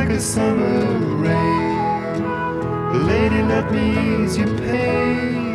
like a summer rain. Lady, let me ease your pain.